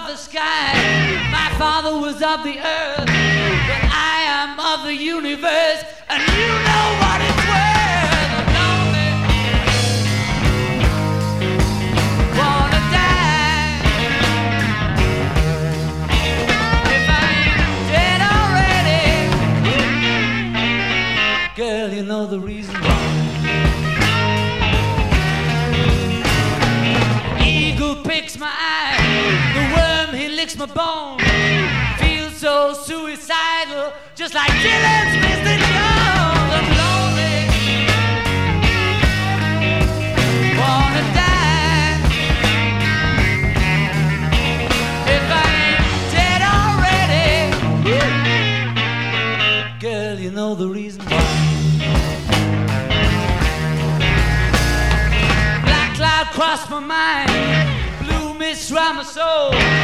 of the sky. My father was of the earth, but I am of the universe, and you know what it's worth. I'm lonely, wanna die. If I ain't dead already, girl, you know the reason why. Eagle picks my eye, the worm he licks my bone. Feels so suicidal, just like Dylan's Mr. Jones. I'm lonely, wanna die. If I ain't dead already, girl, you know the reason why. Black cloud crossed my mind, blue mist round my soul.